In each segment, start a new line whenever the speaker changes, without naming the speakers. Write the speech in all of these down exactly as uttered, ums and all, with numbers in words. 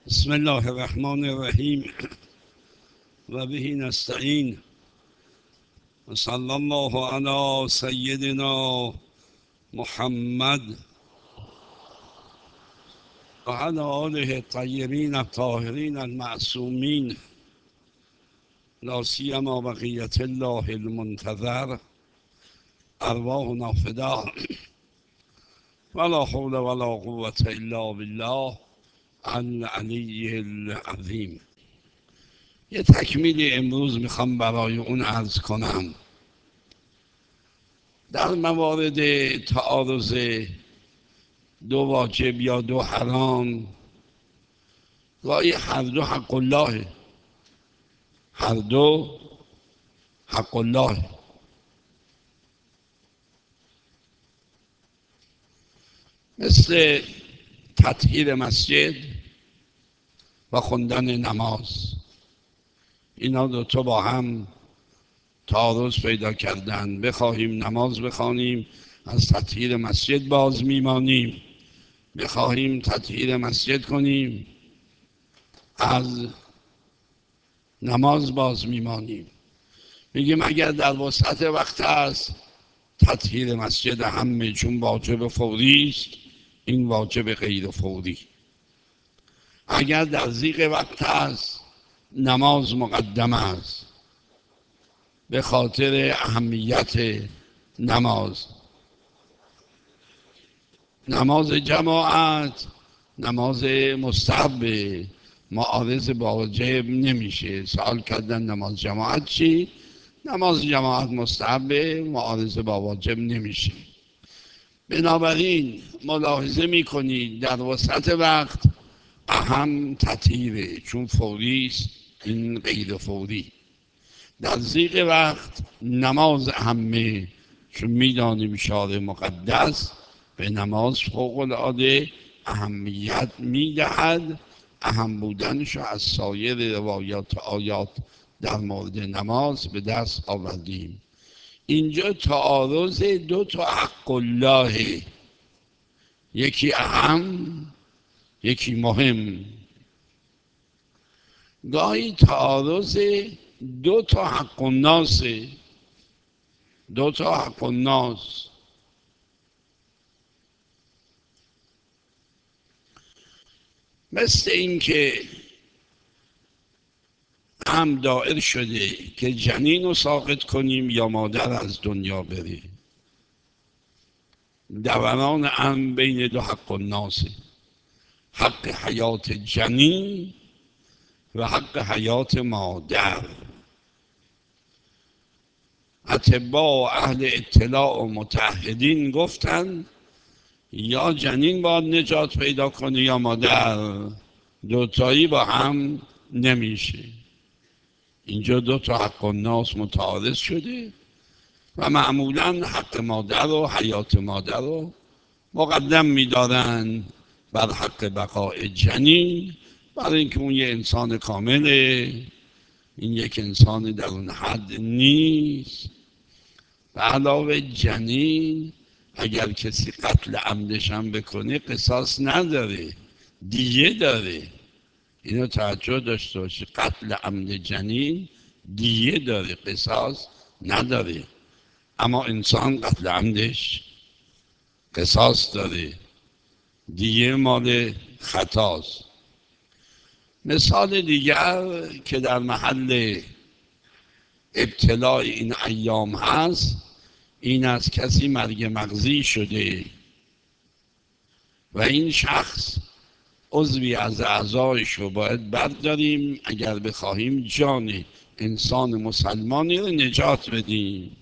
بسم الله الرحمن الرحیم و به نستعین و صلی الله علی سیدنا محمد و علی آله الطیبین الطاهرین المعصومین لا سیما بقیة الله المنتظر ارواحنا فدا ولا حول ولا قوة الا بالله العلی العظیم. یه تکمیلی امروز میخوام برای اون عرض کنم. در موارد تعارض دو واجب یا دو حرام گاهی هر دو حق الله، هر دو حق الله. مثل تطهیر مسجد و خوندن نماز، اینا دو تا با هم تعارض پیدا کردن. بخواهیم نماز بخوانیم از تطهیر مسجد باز میمانیم، بخواهیم تطهیر مسجد کنیم از نماز باز میمانیم. میگیم اگر در وسط وقت است تطهیر مسجد همه، چون واجب فوری است این واجب غیر فوری. اگر در ضیق وقت است نماز مقدم است به خاطر اهمیت نماز. نماز جماعت نماز مستحب، معارض با واجب نمیشه. سوال کردن نماز جماعت چی؟ نماز جماعت مستحب، معارض با واجب نمیشه. بنابراین ملاحظه میکنید در وسط وقت اهم تطهیره، چون فوری است این غیر فوری. در ضیق وقت نماز اهمه، چون میدانیم شارع مقدس به نماز فوق العاده اهمیت میدهد. اهم بودنش از سایر روایات آیات در مورد نماز به دست آوردیم. اینجا تعارض دو تا حق الله، یکی اهم یکی مهم. گاهی تعارض دو تا حق الناس، دو تا حق الناس. مثل این که هم دائر شده که جنین رو ساقط کنیم یا مادر از دنیا بره. دوران هم بین دو حق الناس، حق حیات جنین و حق حیات مادر. اطباء و اهل اطلاع و متعهدین گفتن یا جنین باید نجات پیدا کنه یا مادر، دوتایی با هم نمیشه. اینجا دو تا حق الناس متعارض شده و معمولا حق مادر و حیات مادر رو مقدم میدارن بر حق بقای جنین، برای اینکه اون یه انسان کامله، این یک انسان در اون حد نیست. به علاوه جنین اگر کسی قتل عمدش هم بکنه قصاص نداره، دیه داره. اینو توجه داشته باشی، قتل عمد جنین دیه داره، قصاص نداره. اما انسان قتل عمدش قصاص داره، دیه مال خطاست. مثال دیگر که در محل ابتلاء این ایام هست این از کسی مرگ مغزی شده و این شخص عضوی از اعضایش رو باید برداریم اگر بخواهیم جان انسان مسلمانی رو نجات بدیم.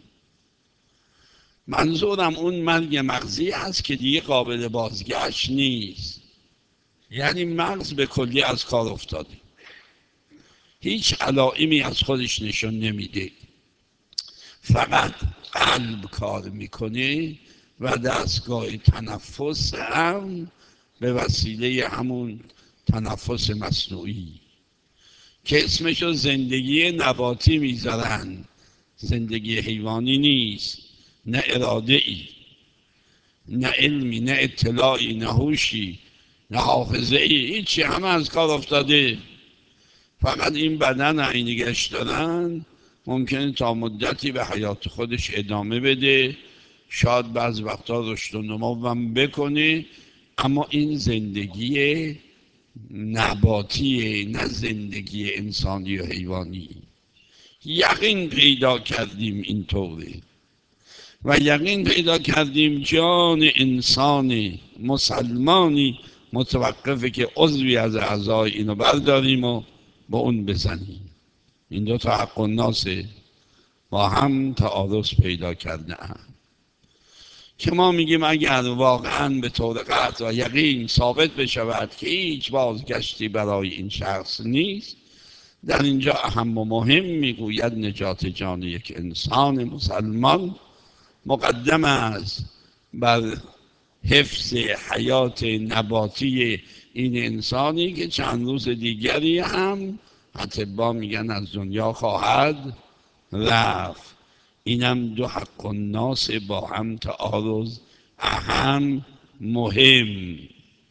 منظورم اون مرگ مغزی هست که دیگه قابل بازگشت نیست، یعنی مغز به کلی از کار افتاده، هیچ علائمی از خودش نشون نمیده، فقط قلب کار میکنه و دستگاه تنفس هم به وسیله همون تنفس مصنوعی که اسمشو زندگی نباتی میذارن، زندگی حیوانی نیست، نه اراده ای، نه علمی، نه اطلاعی، نه هوشی. نه حافظه ای، هیچی، همه از کار افتاده. فقط این بدن رو نگهش دارن، ممکنه تا مدتی به حیات خودش ادامه بده، شاید بعض وقتا رشد و نمو هم بکنه، اما این زندگی نباتیه، نه زندگی انسانی و حیوانی. یقین پیدا کردیم اینطوره و یقین پیدا کردیم جان انسانی مسلمانی متوقفه که عضوی از اعضای اینو برداریم و با اون بزنیم. این دو تا حق الناس با هم تعارض پیدا کرده هم. که ما میگیم اگر واقعا به طور قطع و یقین ثابت بشود که هیچ بازگشتی برای این شخص نیست، در اینجا اهم و مهم میگوید نجات جان یک انسان مسلمان مقدم است بر حفظ حیات نباتی این انسانی که چند روز دیگری هم اطبا میگن از دنیا خواهد رفت. اینم دو حق الناس با هم تعارض اهم مهم.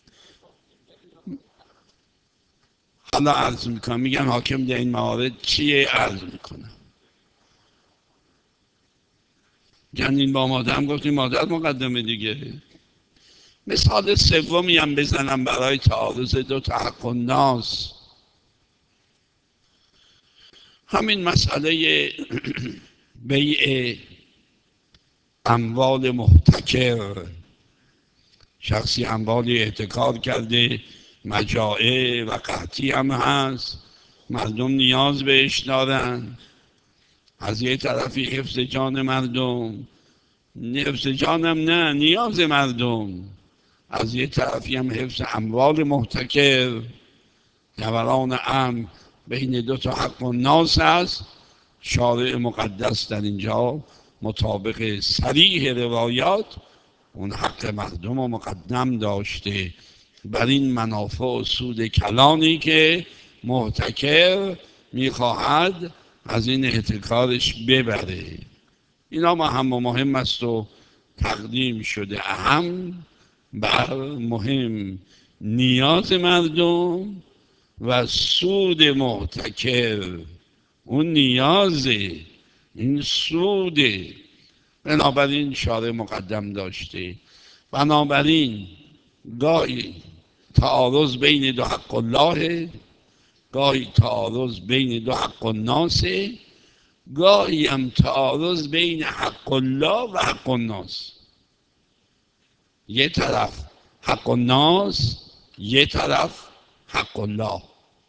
حالا عرض میکنم، میگن حاکم در این موارد چیه؟ عرض میکنم. جنین با مادر هم گفتیم مادر مقدمه دیگه. مثال سومی هم بزنم برای تعارض دو تا حق الناس. همین مسئله بیع اموال محتکر. شخصی اموالی احتکار کرده، مجاعه و قحطی هم هست، مردم نیاز بهش دارن، از یه طرفی حفظ جان مردم، حفظ جانم نه، نیاز مردم، از یه طرفی هم حفظ اموال محتکر. دوران امر بین دو تا حق الناس است. شارع مقدس در اینجا مطابق صریح روایات اون حق مردم رو مقدم داشته بر این منافع و سود کلانی که محتکر میخواهد از این احتکارش ببره. اینا مهم و مهم است و تقدیم شده اهم بر مهم. نیاز مردم و سود محتکر، اون نیازه، این سوده. بنابراین شارع مقدم داشته. بنابراین گاهی تعارض بین دو حق الله، گاهی تعارض بین دو حق الناس، گاهی هم تعارض بین حق الله و حق الناس. یه طرف حق الناس، یه طرف حق الله.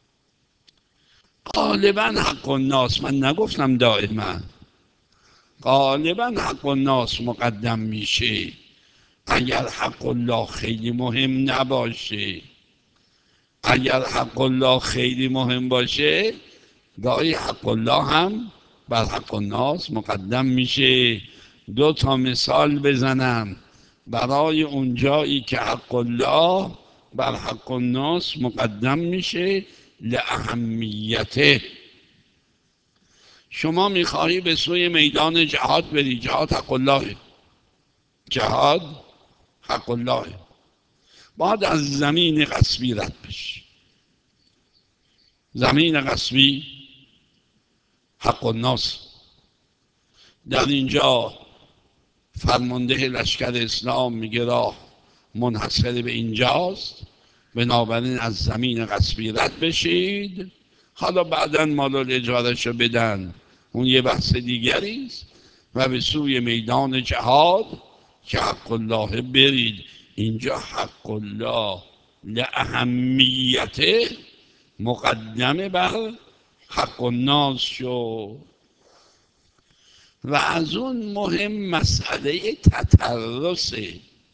غالبا حق الناس، من نگفتم دائما، غالبا حق الناس مقدم میشه. اگر حق الله خیلی مهم نباشه، اگر حق الله خیلی مهم باشه، گاهی حق الله هم بر حق الناس مقدم میشه. دو تا مثال بزنم برای اونجایی که حق الله بر حق الناس مقدم میشه لاهمیته. شما میخواهی به سوی میدان جهاد بری، جهاد حق الله، جهاد حق الله، باید از زمین غصبی رد بشی. زمین غصبی حق الناس. در اینجا فرمانده لشکر اسلام میگه راه منحصر به اینجاست، بنابراین از زمین غصبی رد بشید. حالا بعدا مال اجارش رو بدن، اون یه بحث دیگری است، و به سوی میدان جهاد که حق الله برید. اینجا حق الله لاهمیته مقدمه بر حق الناس شو. و از اون مهم مسئله تترسه.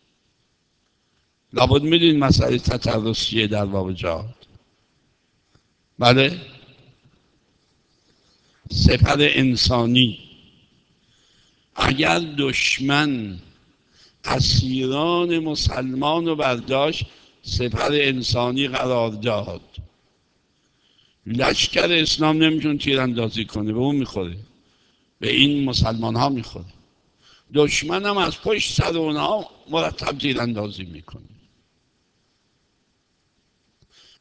لابد میدونید مسئله تترس چیه در باب جهاد؟ بله، سپر انسانی. اگر دشمن اسیران مسلمان رو برداشت، سپر انسانی قرار داد، لشکر اسلام نمیتون تیراندازی کنه، به اون میخوره، به این مسلمان ها میخوره. دشمن هم از پشت سر اونها مرتب تیراندازی میکنه.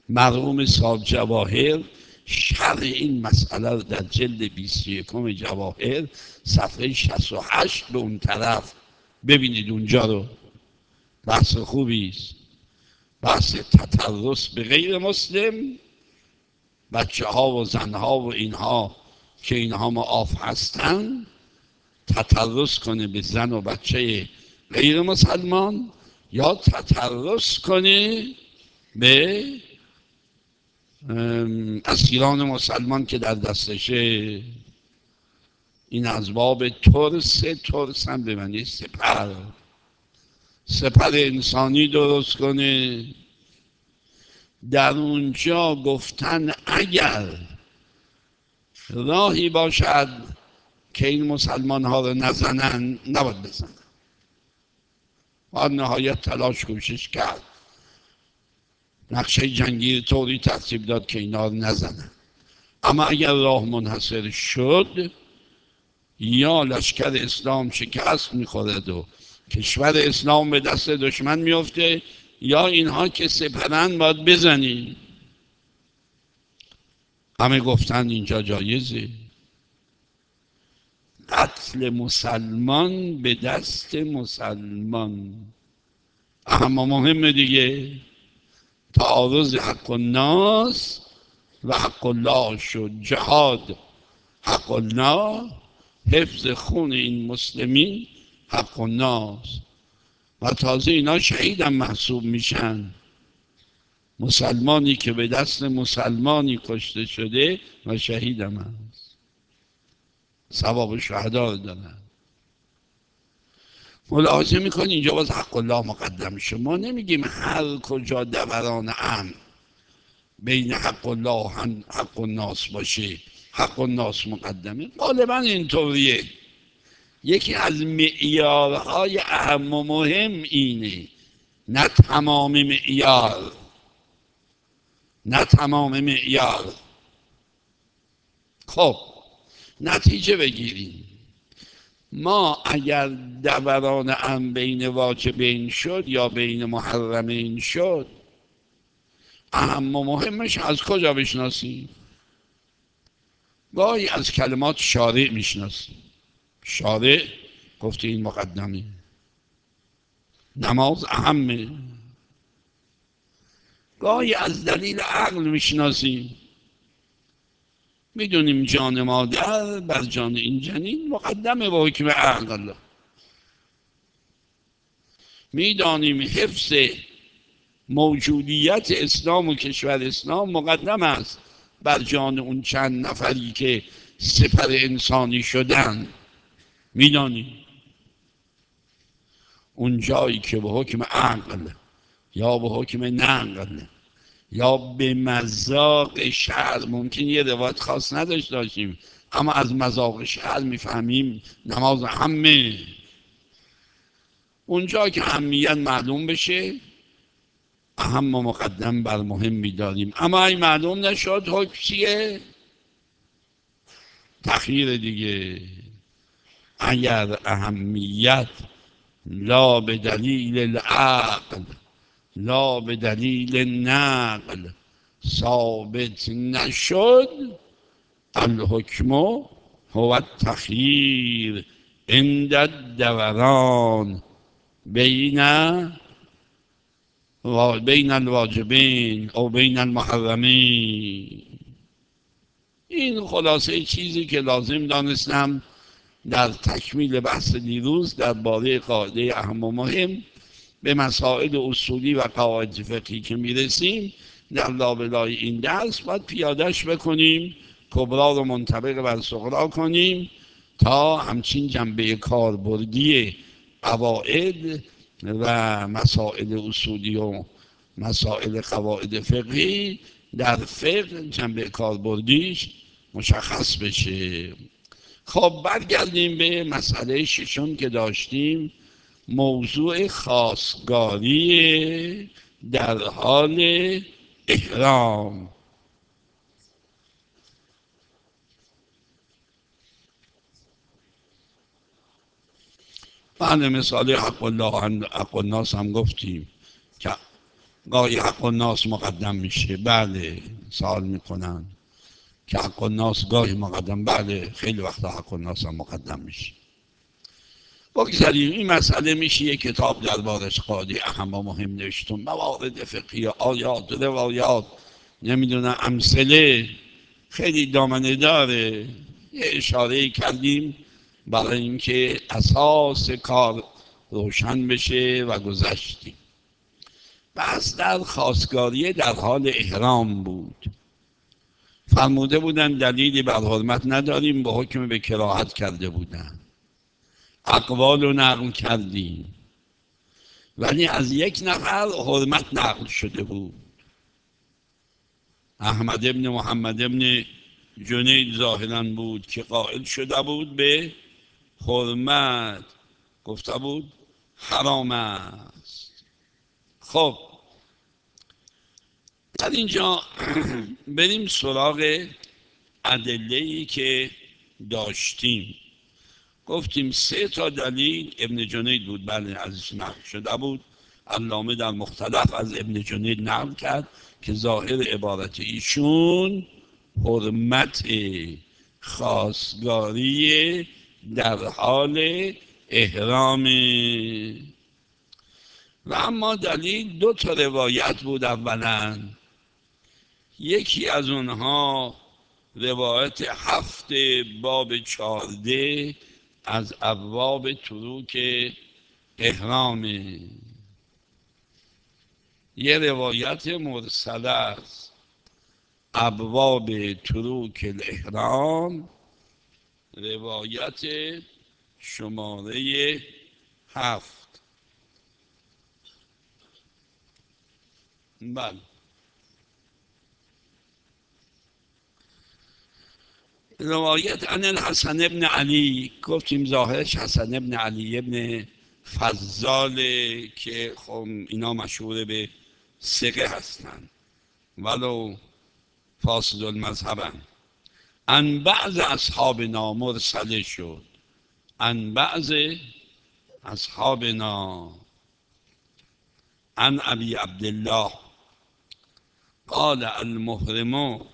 مرحوم صاحب جواهر شرح این مسئله رو در جلد بیست و یکم جواهر صفحه شصت و هشت به اون طرف ببینید، اونجا رو بحث خوبی است. بحث تطرس به غیر مسلم، بچه ها و زن ها و اینها که اینها معاف هستن، تطرس کنه به زن و بچه غیر مسلمان یا تطرس کنه به اسیران مسلمان که در دستشه. این از باب ترس، ترس هم به معنی سپر، سپر انسانی درست کنه. در اونجا گفتن اگر راهی باشد که این مسلمان ها رو نزنن، نباید بزنن. باید نهایت تلاش کوشش کرد، نقشه جنگی طوری ترتیب داد که اینا رو نزنن. اما اگر راه منحصر شد، یا لشکر اسلام شکست میخورد و کشور اسلام به دست دشمن میفته، یا اینها که سپرن باید بزنی. همه گفتن اینجا جایزه. قتل مسلمان به دست مسلمان اما مهمه دیگه. تعارض حق الناس و حق الله شد. جهاد حق الله، حفظ خون این مسلمین حق الناس. و تازه اینا شهید هم محسوب میشن. مسلمانی که به دست مسلمانی کشته شده و شهید هم هست، ثواب شهدا دارن. ملاحظه میکنی اینجا باز حق الله مقدم شد. ما نمیگیم هر کجا دوران امن بین حق الله و حق الناس باشه حق الناس مقدمه. غالبا اینطوریه. یکی از معیارهای اهم و مهم اینه، نه تمام معیار، نه تمام معیار. خب نتیجه بگیریم. ما اگر دوران امن بین واجبین شد یا بین محرمین شد، اهم و مهمش از کجا بشناسیم؟ گاهی از کلمات شارع میشناسیم. شارع گفته این مقدمه. نماز اهمه. گاهی از دلیل عقل میشناسیم. میدونیم جان مادر بر جان این جنین مقدمه با حکم عقل. میدانیم حفظ موجودیت اسلام و کشور اسلام مقدم است بر جان اون چند نفری که سپر انسانی شدن. میدانیم اون جایی که به حکم عقل یا به حکم نقل یا به مذاق شرع، ممکن یه روایت خاص نداشته باشیم اما از مذاق شرع میفهمیم نماز همه. اونجا که اهمیت معلوم بشه، اهم و مقدم بر مهم میداریم. اما این معلوم نشد، حکم چیه؟ تخییر دیگه. اگر اهمیت لا به دلیل العقل لا به دلیل نقل ثابت نشد، الحکم هو التخییر عند الدوران بین بین الواجبین او بین المحرمین. این خلاصه چیزی که لازم دانستم در تکمیل بحث دیروز درباره قاعده اهم و مهم. به مسائل اصولی و قواعد فقهی که میرسیم در لابلای این درس باید پیادهش بکنیم، کبرا رو منطبق بر صغرا کنیم تا همچین جنبه کاربردی قواعد و مسائل اصولی و مسائل قواعد فقهی در فقه جنبه کاربردیش مشخص بشه. خب برگردیم به مسئله ششم که داشتیم، موضوع خواستگاری در حال احرام. بله، مثال حق الله حق الناس هم گفتیم که گاهی حق الناس مقدم میشه. بله، سوال میکنن که حق الناس گاهی مقدم، بله خیلی وقتا حق الناس هم مقدم میشه. بگذاریم این مسئله میشه یک کتاب دربارش قاضی احما مهم نوشتم، موارد فقهی، آیات، روایات، نمیدونم امثله، خیلی دامنه داره. یه اشاره کردیم برای اینکه اساس کار روشن بشه و گذشتیم. بس در خواستگاری در حال احرام بود. فرموده بودن دلیلی بر حرمت نداریم، به حکم به کراهت کرده بودن. اقوال رو نقل کردیم، ولی از یک نفر حرمت نقل شده بود. احمد ابن محمد ابن جنید ظاهرا بود که قائل شده بود به حرمت، گفته بود حرام است. خب در اینجا بریم سراغ ادله‌ای که داشتیم. گفتیم سه تا دلیل ابن جنید بود، بله ازش نقل شده بود. علامه در مختلف از ابن جنید نقل کرد که ظاهر عبارت ایشون حرمت خواستگاری در حال احرام. و اما دلیل دو تا روایت بود. اولا یکی از اونها روایت هفت باب چارده از ابواب تروک احرامه. یه روایت مرسله است، ابواب تروک الاحرام، روایت شماره هفت. بله، روایت عن الحسن ابن علی. گفتیم ظاهرش حسن ابن علی ابن فضاله که خب اینا مشهور به ثقه هستند ولو فاسد المذهبن. عن بعض اصحابنا مرسله شد، عن بعض اصحابنا عن ابی عبدالله قال المحرم.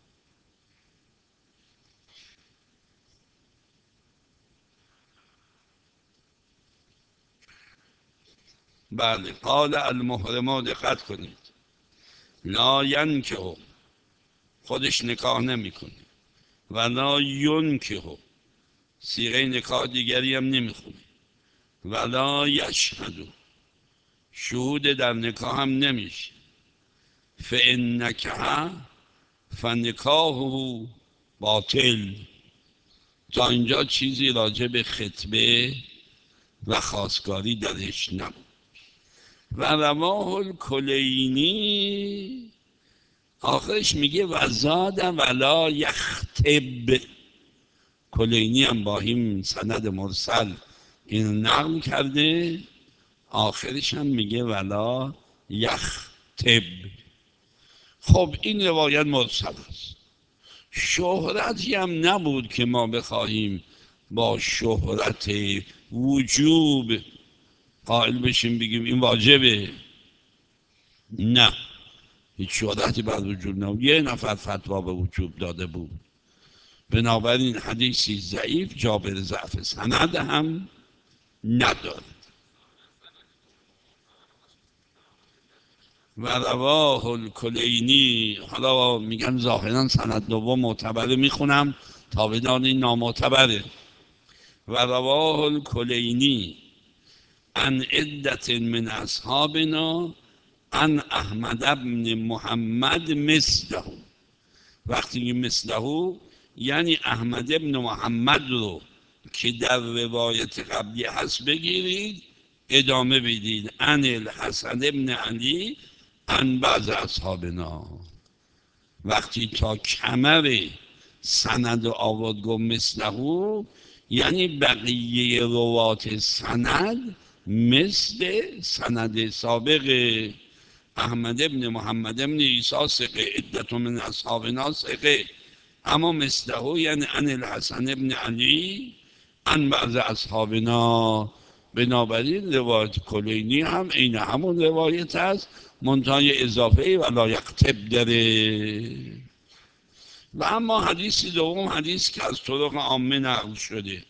بله، قال المحرم، دقت کنید، لا ینکه، خودش نکاح نمیکنه، ولا ینکه، صیغه نکاح دیگری هم نمیخونه، ولا یشهد، شهود در نکاح هم نمیشه. فان نکح فنکاحه باطل. تا اینجا چیزی راجع به خطبه و خواستگاری درش نبود. و رواه الکلینی، آخرش میگه و زاد ولا یخطب. کلینی هم با این سند مرسل این نقل کرده، آخرش هم میگه ولا یخطب. خب این روایت مرسل است، شهرتی هم نبود که ما بخواهیم با شهرت وجوب قائل بشیم بگیم این واجبه. نه، هیچ شهرتی بر وجوب نبود. یه نفر فتوا به وجوب داده بود، بنابراین حدیثی ضعیف جابر ضعف سند هم ندارد. و رواه الکلینی، حالا میگم ظاهرا سند دوم معتبره، میخونم تا بدانید نامعتبره. و رواه الکلینی عن عدت من اصحابنا عن احمد ابن محمد مثله. وقتی مثله یعنی احمد ابن محمد رو که در روایت قبلی هست بگیرید، ادامه بدید عن الحسن ابن علی عن بعض اصحابنا. وقتی تا کمر سند آورد گفت مثله، یعنی بقیه روات سند مثل سند سابق احمد ابن محمد ابن عیسی ثقه، عدت من اصحابنا ثقه، اما مثله یعنی عن الحسن ابن علی عن بعض اصحابنا. بنابراین روایت کلینی هم این همون روایت است منتهای اضافه ولا یقتب داره. و اما حدیث دوم حدیث که از طرق عامه نقل شده،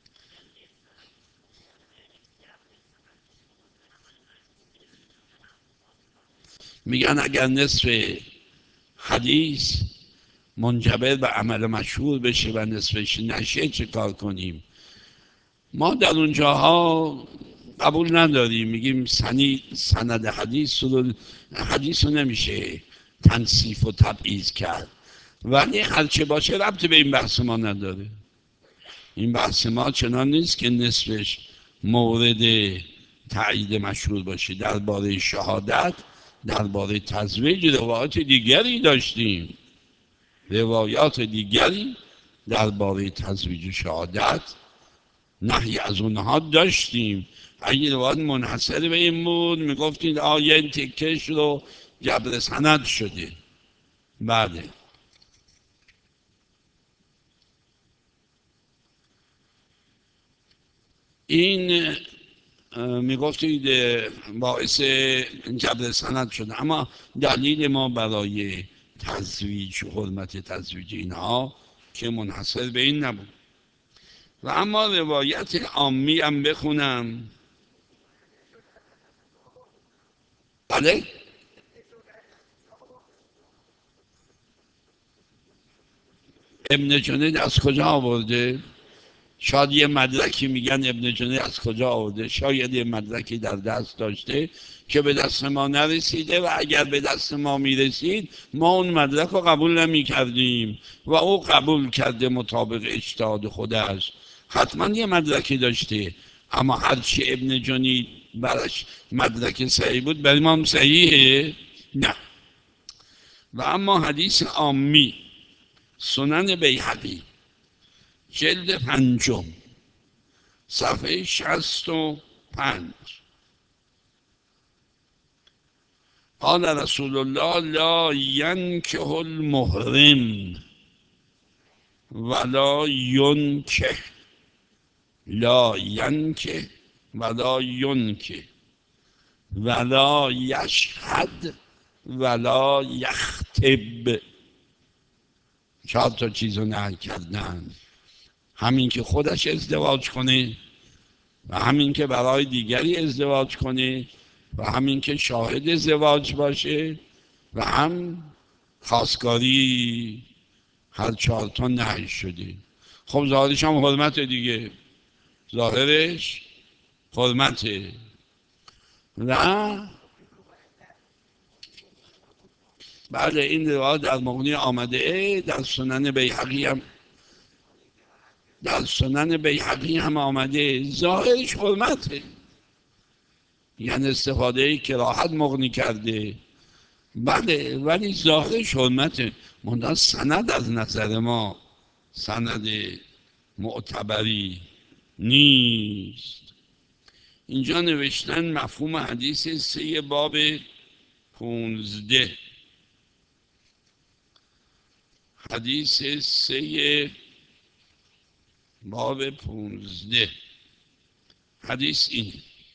میگن اگر نصف حدیث منجبر به عمل مشهور بشه و نصفش نشه چه کار کنیم؟ ما در اونجاها قبول نداریم، میگیم سنی سند حدیث رو حدیث رو نمیشه تنصیف و تبعیض کرد، ولی هرچه باشه ربطی به این بحث ما نداره. این بحث ما چنان نیست که نصفش مورد تایید مشهور باشه. درباره شهادت، درباره تزویج روایات دیگری داشتیم، روایات دیگری درباره تزویج و شهادت نهی از اونها داشتیم. اگه روایت منحصر به این بود میگفتید آیه این تکش رو جبر سند شده. بله. این میگفتید باعث جبر سند شده، اما دلیل ما برای تزویج و حرمت تزویج اینها که منحصر به این نبود. و اما روایت عامی هم بخونم. بله. ابن جنید از کجا آورده؟ شاید یه مدرکی میگن ابن جنید از کجا آورده، شاید یه مدرکی در دست داشته که به دست ما نرسیده و اگر به دست ما میرسید ما اون مدرک رو قبول نمی کردیم و او قبول کرده مطابق اجتهاد خودش. حتما یه مدرکی داشته، اما هرچی ابن جنید برش مدرک صحیح بود برای ما هم صحیحه؟ نه. و اما حدیث عامی، سنن بیهقی جلد پنجم صفحه شصت و پنج، قال رسول الله لا ینکه المحرم ولا ینکه، لا ینکه ولا ینکه ولا یشهد ولا یخطب. چهار تا چیز رو نهی کردن، همین که خودش ازدواج کنه و همین که برای دیگری ازدواج کنه و همین که شاهد ازدواج باشه و هم خواستگاری. هر چهار تا نهی شده. خب ظاهرش هم حرمت دیگه، ظاهرش حرمته. و بله این روایت در مغنی آمده، در سنن بیهقی هم در سنن بیهقی هم آمده، ظاهرش حرمته، یعنی استفاده کراهت مغنی کرده. بله ولی ظاهرش حرمته، منتها سند از نظر ما سند معتبری نیست. اینجا نوشتن مفهوم حدیث سه باب پونزده، حدیث سه باب پونزده، حدیث این: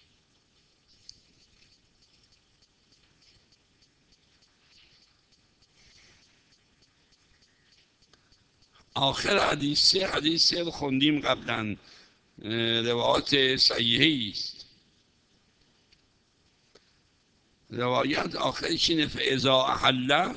آخر حدیث حدیث رو خوندیم قبلا، روایات صحیحی است. روایت آخرش اینه فاذا احل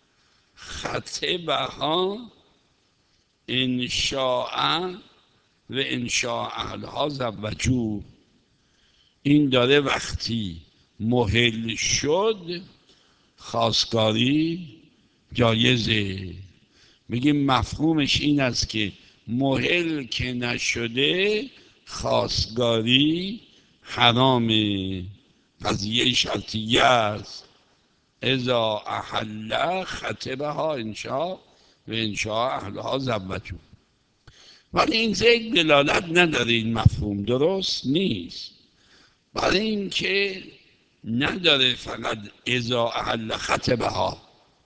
خطبها ان شاء و ان شاء اهلها زوجوه. این داره وقتی محل شد خواستگاری جایزه. میگیم مفهومش این است که محل که نشده خواستگاری حرامه. قضیه شرطیه است. اذا احل خطبها انشاء و انشاء اهلها زوجوه. ولی این زید دلالت نداره، این مفهوم درست نیست، برای اینکه نداره فقط اذا احل خطبها.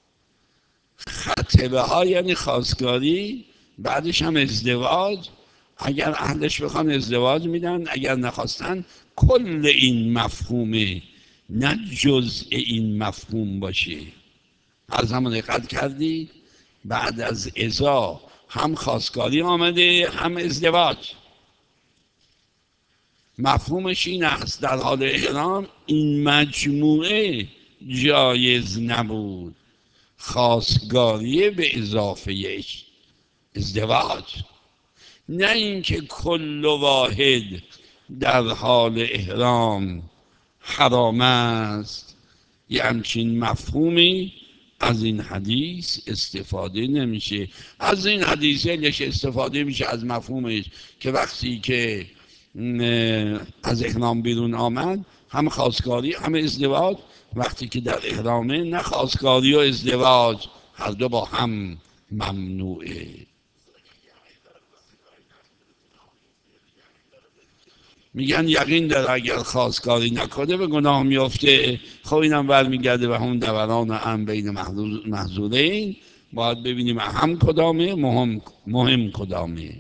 خطبه ها یعنی خواستگاری، بعدش هم ازدواج. اگر اهلش بخوان ازدواج میدن، اگر نخواستن. کل این مفهوم نه جزء این مفهوم باشه. از همون دقت کردی بعد از ازا هم خواستگاری آمده هم ازدواج. مفهومش این است در حال احرام این مجموعه جایز نبود، خواستگاری به اضافه ازدواج، نه اینکه کل واحد در حال احرام حرام است. یه همچین مفهومی از این حدیث استفاده نمیشه. از این حدیث یکش استفاده میشه از مفهومش که وقتی که از احرام بیرون آمد هم خواستگاری هم ازدواج، وقتی که در احرامه نه خواستگاری و ازدواج، هر دو با هم ممنوعه. میگن یقین داره اگر خواستگاری نکنه به گناه میفته. خب اینم برمیگرده و همون دوران هم بین محظورین. باید ببینیم اهم کدامه، مهم, مهم کدامه.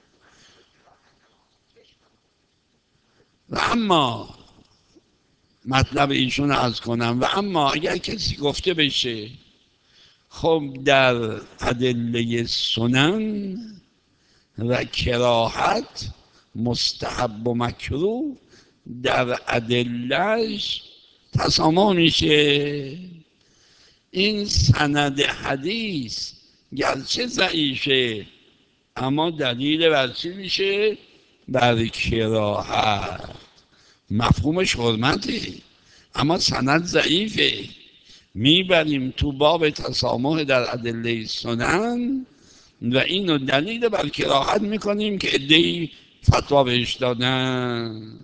و اما مطلب ایشون عرض کنم، و اما اگر کسی گفته بشه خب در ادله سنن و کراهت مستحب و مکروه در ادلهش تسامح میشه. این سند حدیث گرچه ضعیفه اما دلیل بر چی میشه؟ بر کراهت. مفهومش حرمته اما سند ضعیفه، میبریم تو باب تسامح در ادله سنن و اینو دلیل بر کراهت میکنیم که عده‌ای فتوا بهش دادن.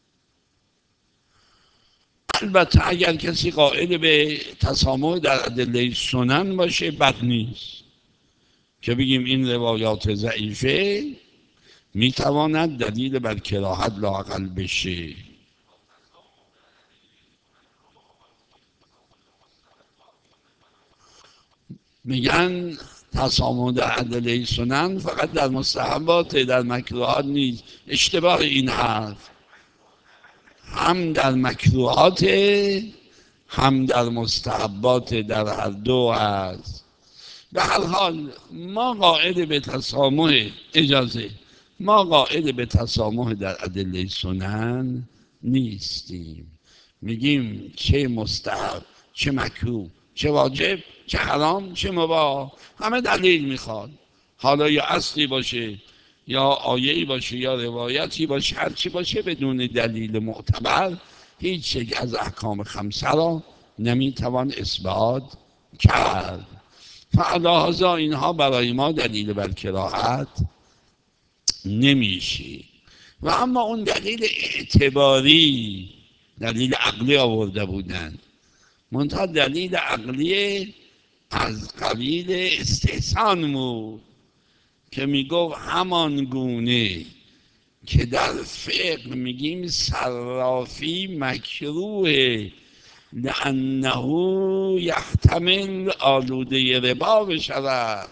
البته اگر کسی قائل به تسامح در ادله سنن باشه بد نیست که بگیم این روایات ضعیفه میتواند دلیل بر کراهت لااقل بشه. میگن تسامح در ادله سنن فقط در مستحبات، در مکروهات نیست. اشتباه این حرف، هم در مکروهات هم در مستحبات، در هر دو هست. به هر حال ما قائل به تسامح، اجازه ما قائل به تسامح در ادله سنن نیستیم. میگیم چه مستحب چه مکروه چه واجب چه حرام چه مباح همه دلیل میخواد. حالا یا اصلی باشه یا آیه‌ای باشه یا روایتی باشه، هر چی باشه بدون دلیل معتبر هیچ یک از احکام خمسه را نمیتوان اثبات کرد. فعلاحظا اینها برای ما دلیل بر کراهت نمیشه. و اما اون دلیل اعتباری، دلیل عقلی آورده بودن، منتها دلیل عقلی از قبیل استحسان بود که میگفت همان گونه که در فقه میگیم صرافی مکروه لانه یحتمل آلوده ربا بشود.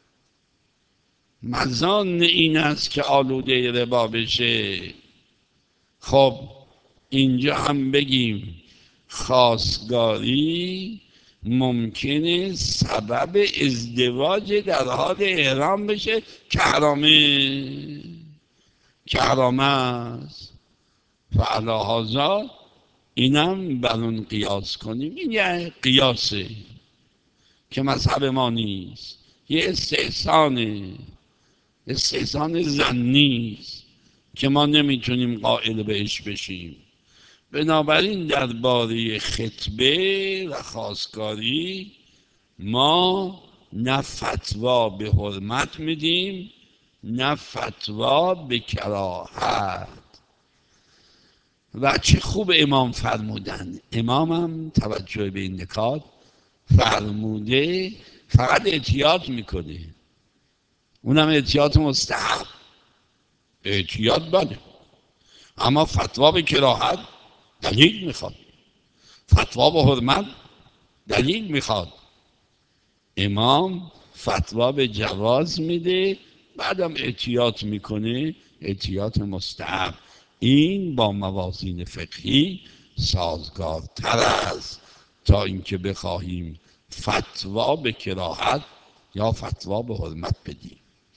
مظان این است که آلوده ربا بشه. خب اینجا هم بگیم خواستگاری ممکنه سبب ازدواج در حال احرام بشه که حرامه که حرامه است. فعلاحظا اینم بر اون قیاس کنیم. این یه قیاسه که مذهب ما نیست، یه استحسانه، استحسان ظنی است که ما نمیتونیم قائل بهش بشیم. بنابراین درباره خطبه و خواستگاری ما نه فتوا به حرمت میدیم نه فتوا به کراهت. و چه خوب امام فرمودن. امامم توجه به این نکات فرموده فقط احتیاط میکنه، اونم احتیاط مستحب. احتیاط بده اما فتوا به کراهت دلیل میخواد، فتوا به حرمت دلیل میخواد. امام فتوا به جواز میده بعدم احتیاط میکنه، احتیاط مستحب. این با موازین فقهی سازگارتر است تا اینکه بخواهیم فتوا به کراهت یا فتوا به حرمت بدیم.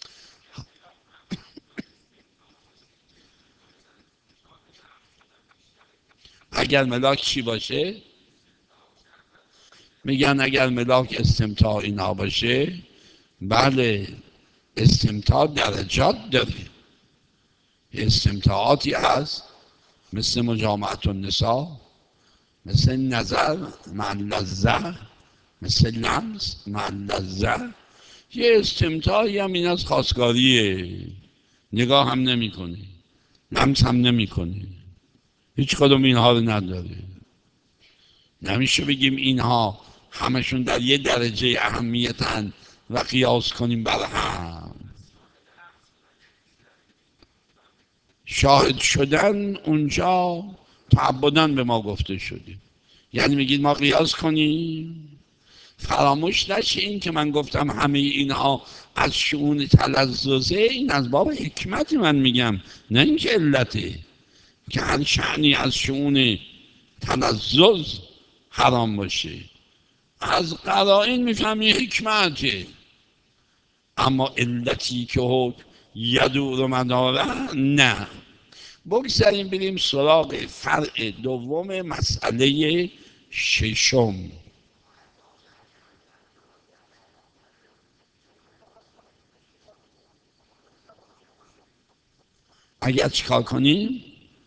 اگر ملاک چی باشه؟ میگن اگر ملاک استمتاع اینا باشه، بله استمتاع درجات داره. استمتاعاتی هست مثل مجامعت النساء، مثل نظر مع لذه، مثل لمس مع لذه. یه استمتاعی هم این از خواستگاریه، نگاه هم نمی کنی، لمس هم نمی کنی، هیچ کدوم اینها رو نداره. نمیشه بگیم اینها همشون در یه درجه اهمیتن و قیاس کنیم بر هم. شاهد شدن اونجا تعبداً به ما گفته شده، یعنی میگید ما قیاس کنیم. فراموش نشه این که من گفتم همه اینها از شؤون تلذذه، این از باب حکمتی من میگم، نه اینکه علته که هر شأنی از شؤون تلذذ حرام باشه. از قرائن میفهمی حکمته، اما علتی که حکم یدور مداره نه. بگذاریم بریم سراغ فرع دوم، مسئله ششم. اگر چیکار کنیم؟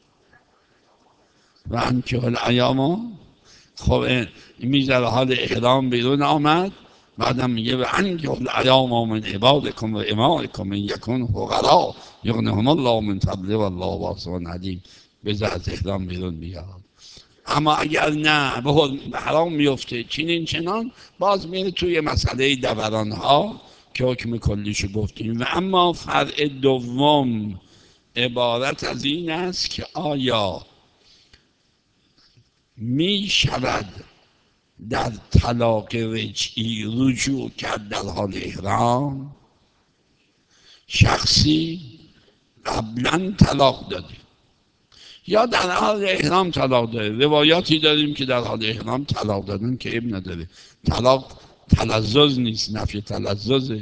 و انکه الایامو، خب میذاره حال احرام بیرون آمد، بعدم میگه و انکه الایام من عبادکم و امائکم من یکون فقرا یغنیهم الله من فضله والله واسع علیم. بذار از احرام بیرون بیاد. اما اگر نه به حرام میفته چنین چنان، باز میره توی مسئله دوران ها که حکم کلیشو گفتیم. و اما فرع دوم عبارت از این است که آیا می شود در طلاق رجعی رجوع کرد در حال احرام؟ شخصی قبلا طلاق داده یا در حال احرام طلاق داده، روایاتی داریم که در حال احرام طلاق دادن که اب نداره، طلاق تلذذ نیست، نفی تلذذه.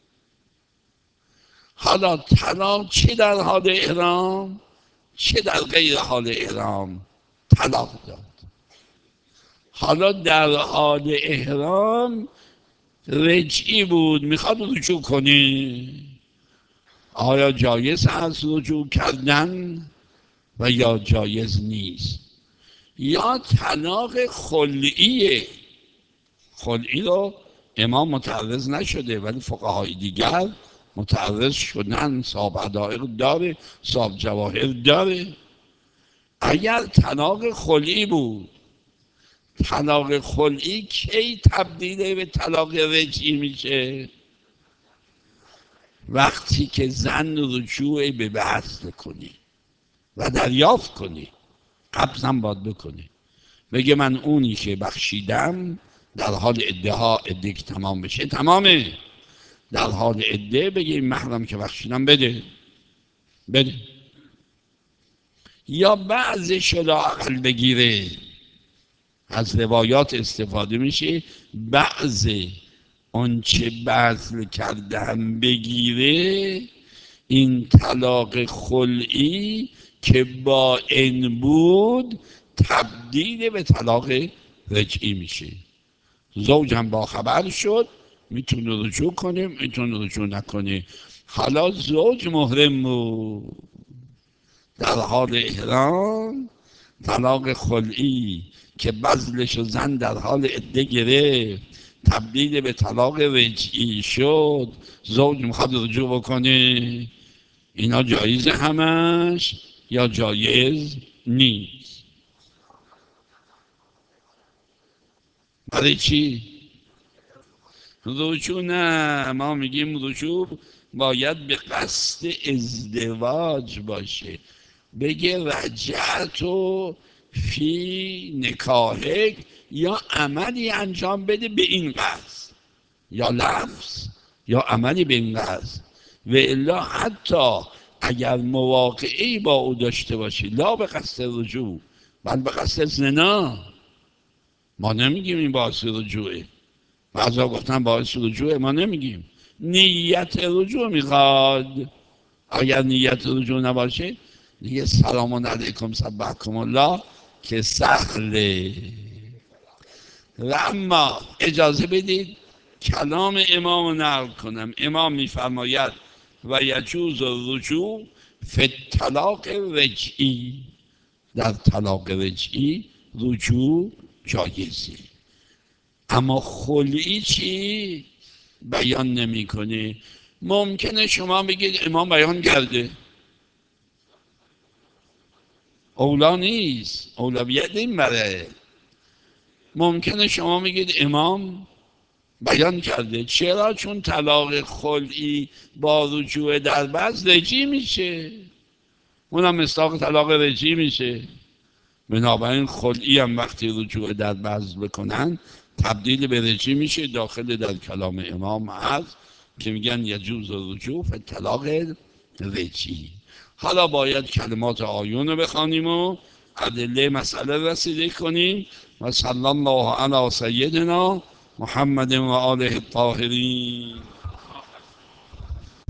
حالا طلاق چه در حال احرام چه در غیر حال احرام طلاق داد. حالا در حال احرام رجعی بود، میخواد رجوع کنی، آیا جایز هست رجوع کردن و یا جایز نیست؟ یا طلاق خلعیه. خلعی رو امام متعرض نشده ولی فقهای دیگر متعرض شدن، صاحب حدائق داره، صاحب جواهر داره. اگر طلاق خلعی بود، طلاق خلعی کی تبدیل به طلاق رجعی میشه؟ وقتی که زن رجوع به بحث کنی و دریافت کنی، قبضم باید بکنی، بگه من اونی که بخشیدم در حال ادعا، ادعا که تمام بشه تمامه، در حال ادعا بگه این محرم که بخشیدم بده بده. یا بعضش رو عقل بگیره، از روایات استفاده میشه، بعض آنچه بذل کرده هم بگیره، این طلاق خلعی که با این بود تبدیل به طلاق رجعی میشه. زوجم با خبر شد، میتونه رجوع کنه، میتونه رجوع نکنه. حالا زوج محرم بود، در حال احرام طلاق خلعی که بذلش زن در عده عده گرفت تبدیل به طلاق رجعی شد، زوج میخواد رجوع بکنه، اینا جایز همش یا جایز نیست؟ برای چی؟ رجوع نه، ما میگیم رجوع باید به قصد ازدواج باشه، بگه رجعتو فی نکاحک، یا عملی انجام بده به این قصد، یا لفظ یا عملی به این قصد. و الا حتی اگر مواقعی با او داشته باشی لا به قصد رجوع بل به قصد زنا. ما نمیگیم این باعث رجوعه، بعضا گفتن باعث رجوعه، ما نمیگیم. نیت رجوع میخواد. اگر نیت رجوع نباشه دیگه سلام علیکم سبحکم الله که سهله. و اما اجازه بدید کلام امام رو نقل کنم. امام میفرماید و یجوز رجوع فی الطلاق رجعی، در طلاق رجعی رجوع جایزه. اما خلعی چی؟ بیان نمیکنه. ممکنه شما بگید امام بیان کرده، اولا نیست، اولویت این بره. ممکنه شما بگید امام بیان کرده. چرا؟ چون طلاق خلعی با رجوع در بعض رجی میشه، اونم مصداق طلاق رجی میشه. بنابراین خلعی هم وقتی رجوع در بعض بکنن تبدیل به رجی میشه. داخل در کلام امام هست که میگن یجوز رجوع فی طلاق رجی. حالا باید کلمات آیون رو بخوانیم و ادله مسئله رسیده کنیم. و صلی الله علی سیدنا محمد و آله الطاهرین.